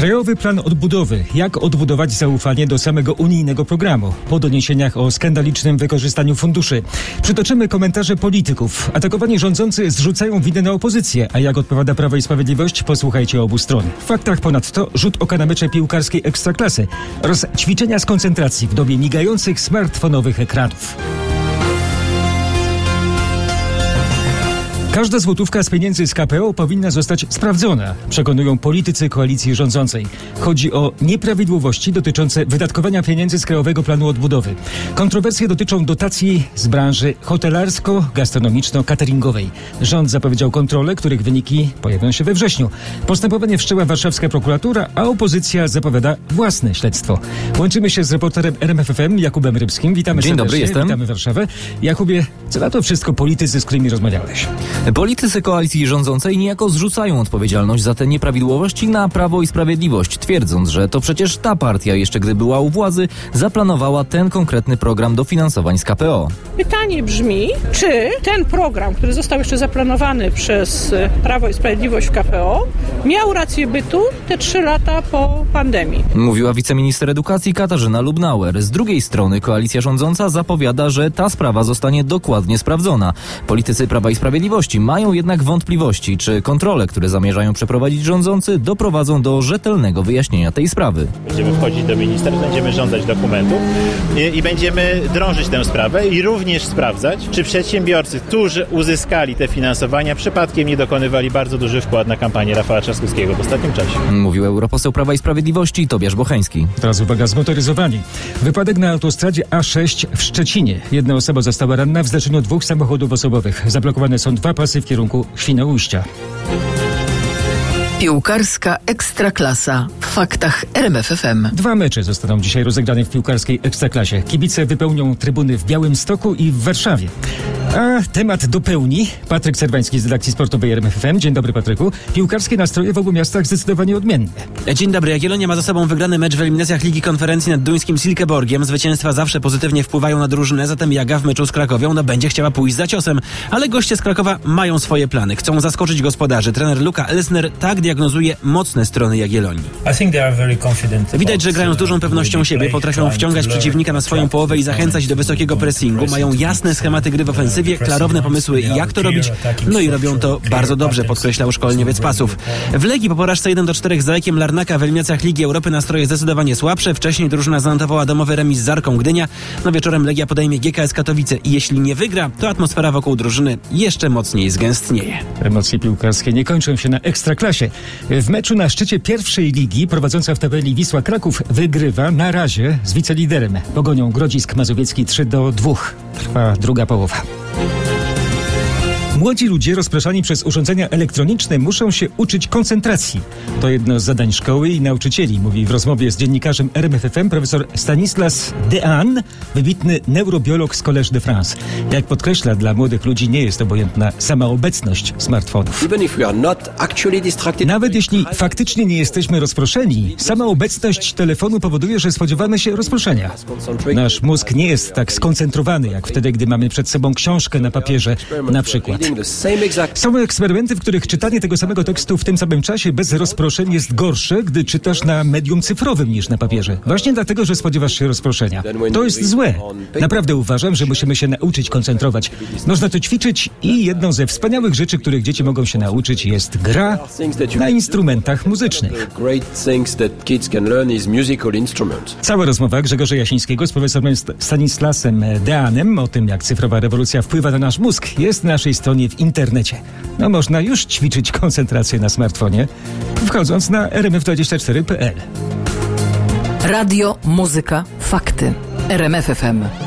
Krajowy Plan Odbudowy. Jak odbudować zaufanie do samego unijnego programu? Po doniesieniach o skandalicznym wykorzystaniu funduszy. Przytoczymy komentarze polityków. Atakowani rządzący zrzucają winę na opozycję. A jak odpowiada Prawo i Sprawiedliwość? Posłuchajcie obu stron. W faktach ponadto rzut oka na mecze piłkarskiej Ekstraklasy oraz ćwiczenia z koncentracji w dobie migających smartfonowych ekranów. Każda złotówka z pieniędzy z KPO powinna zostać sprawdzona, przekonują politycy koalicji rządzącej. Chodzi o nieprawidłowości dotyczące wydatkowania pieniędzy z Krajowego Planu Odbudowy. Kontrowersje dotyczą dotacji z branży hotelarsko-gastronomiczno-cateringowej. Rząd zapowiedział kontrole, których wyniki pojawią się we wrześniu. Postępowanie wszczęła warszawska prokuratura, a opozycja zapowiada własne śledztwo. Łączymy się z reporterem RMF FM Jakubem Rybskim. Witamy Dzień serdecznie. Dobry, jestem. Witamy Warszawę. Jakubie, co na to wszystko politycy, z którymi rozmawiałeś? Politycy koalicji rządzącej niejako zrzucają odpowiedzialność za te nieprawidłowości na Prawo i Sprawiedliwość, twierdząc, że to przecież ta partia, jeszcze gdy była u władzy, zaplanowała ten konkretny program dofinansowań z KPO. Pytanie brzmi, czy ten program, który został jeszcze zaplanowany przez Prawo i Sprawiedliwość w KPO, miał rację bytu te 3 lata po pandemii? Mówiła wiceminister edukacji Katarzyna Lubnauer. Z drugiej strony koalicja rządząca zapowiada, że ta sprawa zostanie dokładnie sprawdzona. Politycy Prawa i Sprawiedliwości mają jednak wątpliwości, czy kontrole, które zamierzają przeprowadzić rządzący, doprowadzą do rzetelnego wyjaśnienia tej sprawy. Będziemy wchodzić do ministerstw, będziemy żądać dokumentów i będziemy drążyć tę sprawę i również sprawdzać, czy przedsiębiorcy, którzy uzyskali te finansowania, przypadkiem nie dokonywali bardzo duży wkład na kampanię Rafała Trzaskowskiego w ostatnim czasie. Mówił europoseł Prawa i Sprawiedliwości Tobiasz Bocheński. Teraz uwaga, zmotoryzowani. Wypadek na autostradzie A6 w Szczecinie. Jedna osoba została ranna w zdarzeniu 2 samochodów osobowych. Zablokowane są 2 pasy w kierunku Świnoujścia. Piłkarska Ekstraklasa. W faktach RMF FM. 2 mecze zostaną dzisiaj rozegrane w piłkarskiej Ekstraklasie. Kibice wypełnią trybuny w Białymstoku i w Warszawie. A temat dopełni Patryk Serwański z redakcji sportowej RMF FM. Dzień dobry, Patryku. Piłkarskie nastroje w obu miastach zdecydowanie odmienne. Dzień dobry. Jagiellonia ma za sobą wygrany mecz w eliminacjach Ligi Konferencji nad duńskim Silkeborgiem. Zwycięstwa zawsze pozytywnie wpływają na drużynę, zatem Jaga w meczu z Krakowią będzie chciała pójść za ciosem. Ale goście z Krakowa mają swoje plany. Chcą zaskoczyć gospodarzy. Trener Luka Elsner tak diagnozuje mocne strony Jagiellonii. Widać, że grają z dużą pewnością siebie, potrafią wciągać przeciwnika na swoją połowę i zachęcać do wysokiego pressingu. Mają jasne schematy gry w ofensywie, klarowne pomysły, jak to robić, no i robią to bardzo dobrze, podkreślał szkoleniowiec Pasów. W Legii po porażce 1-4 z Lejkiem Larnaka w eliminacjach Ligi Europy nastroje zdecydowanie słabsze. Wcześniej drużyna zanotowała domowy remis z Arką Gdynia. No wieczorem Legia podejmie GKS Katowice i jeśli nie wygra, to atmosfera wokół drużyny jeszcze mocniej zgęstnieje. Emocje piłkarskie nie kończą się na Ekstraklasie. W meczu na szczycie pierwszej ligi prowadząca w tabeli Wisła Kraków wygrywa na razie z wiceliderem. Pogonią Grodzisk Mazowiecki 3-2. Trwa druga połowa. Młodzi ludzie rozpraszani przez urządzenia elektroniczne muszą się uczyć koncentracji. To jedno z zadań szkoły i nauczycieli, mówi w rozmowie z dziennikarzem RMF FM profesor Stanislas Dehaene, wybitny neurobiolog z Collège de France. Jak podkreśla, dla młodych ludzi nie jest obojętna sama obecność smartfonów. Nawet jeśli faktycznie nie jesteśmy rozproszeni, sama obecność telefonu powoduje, że spodziewamy się rozproszenia. Nasz mózg nie jest tak skoncentrowany, jak wtedy, gdy mamy przed sobą książkę na papierze, na przykład. Są eksperymenty, w których czytanie tego samego tekstu w tym samym czasie bez rozproszeń jest gorsze, gdy czytasz na medium cyfrowym niż na papierze. Właśnie dlatego, że spodziewasz się rozproszenia. To jest złe. Naprawdę uważam, że musimy się nauczyć koncentrować. Można to ćwiczyć i jedną ze wspaniałych rzeczy, których dzieci mogą się nauczyć, jest gra na instrumentach muzycznych. Cała rozmowa Grzegorza Jasińskiego z profesorem Stanislasem Dehaenem o tym, jak cyfrowa rewolucja wpływa na nasz mózg, jest na naszej stronie w internecie. No można już ćwiczyć koncentrację na smartfonie, wchodząc na rmf24.pl. Radio, muzyka, fakty. RMF FM.